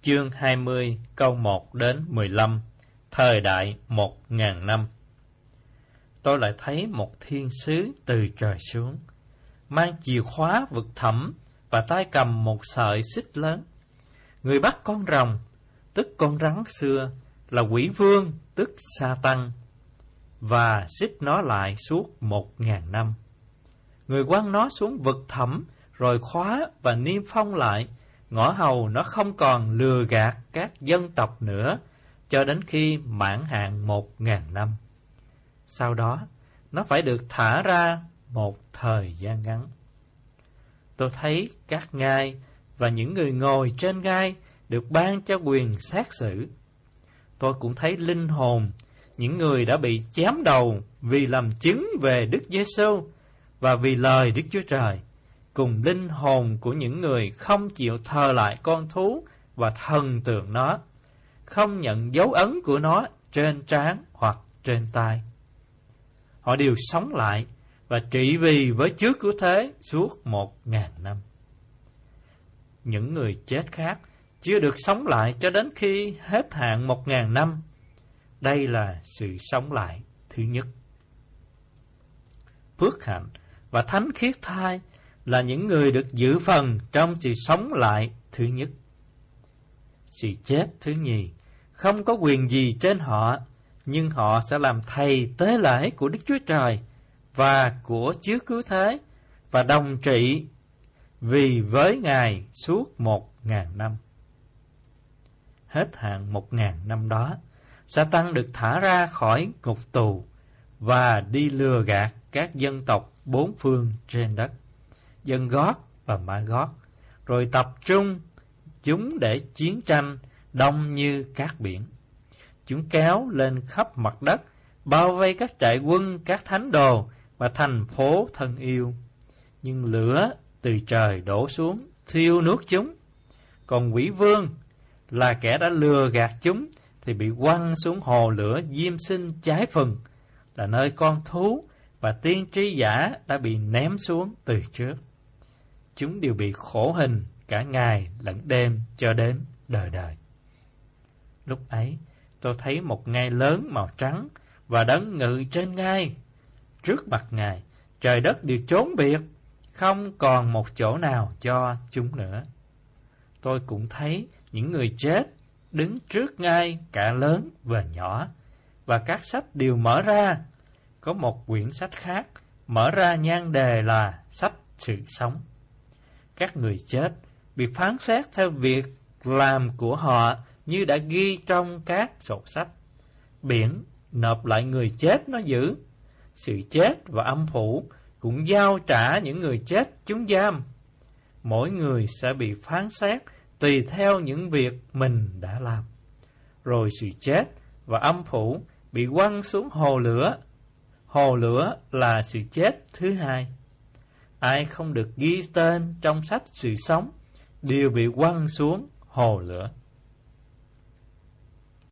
chương 20 câu 1 đến 15, thời đại 1000 năm. Tôi lại thấy một thiên sứ từ trời xuống, mang chìa khóa vực thẳm và tay cầm một sợi xích lớn. Người bắt con rồng, tức con rắn xưa, là quỷ vương, tức Sa-tăng, và xích nó lại suốt 1000 năm. Người quăng nó xuống vực thẳm, rồi khóa và niêm phong lại, ngõ hầu nó không còn lừa gạt các dân tộc nữa, cho đến khi mãn hạn 1000 năm. Sau đó, nó phải được thả ra một thời gian ngắn. Tôi thấy các ngai và những người ngồi trên ngai được ban cho quyền xét xử. Tôi cũng thấy linh hồn, những người đã bị chém đầu vì làm chứng về Đức Giê-xu và vì lời Đức Chúa Trời, cùng linh hồn của những người không chịu thờ lại con thú và thần tượng nó, không nhận dấu ấn của nó trên trán hoặc trên tay. Họ đều sống lại và trị vì với trước cứu thế suốt 1000 năm. Những người chết khác chưa được sống lại cho đến khi hết hạn 1000 năm. Đây là sự sống lại thứ nhất. Phước hạnh và thánh khiết thai là những người được dự phần trong sự sống lại thứ nhất. Sự chết thứ nhì không có quyền gì trên họ, nhưng họ sẽ làm thầy tế lễ của Đức Chúa Trời và của trước cứu thế, và đồng trị vì với Ngài suốt 1000 năm. Hết hạn 1000 năm đó, Sa-tăng được thả ra khỏi ngục tù và đi lừa gạt các dân tộc bốn phương trên đất, dân Gót và Ma-gót, rồi tập trung chúng để chiến tranh đông như cát biển. Chúng kéo lên khắp mặt đất, bao vây các trại quân, các thánh đồ và thành phố thân yêu. Nhưng lửa từ trời đổ xuống, thiêu nuốt chúng. Còn quỷ vương là kẻ đã lừa gạt chúng thì bị quăng xuống hồ lửa diêm sinh cháy phừng, là nơi con thú và tiên tri giả đã bị ném xuống từ trước. Chúng đều bị khổ hình cả ngày lẫn đêm cho đến đời đời. Lúc ấy, tôi thấy một ngai lớn màu trắng và đấng ngự trên ngai. Trước mặt Ngài, trời đất đều chốn biệt, không còn một chỗ nào cho chúng nữa. Tôi cũng thấy những người chết đứng trước ngai, cả lớn và nhỏ, và các sách đều mở ra. Có một quyển sách khác mở ra nhan đề là sách sự sống. Các người chết bị phán xét theo việc làm của họ như đã ghi trong các sổ sách. Biển nộp lại người chết nó giữ. Sự chết và âm phủ cũng giao trả những người chết chúng giam. Mỗi người sẽ bị phán xét tùy theo những việc mình đã làm. Rồi sự chết và âm phủ bị quăng xuống hồ lửa. Hồ lửa là sự chết thứ hai. Ai không được ghi tên trong sách sự sống đều bị quăng xuống hồ lửa.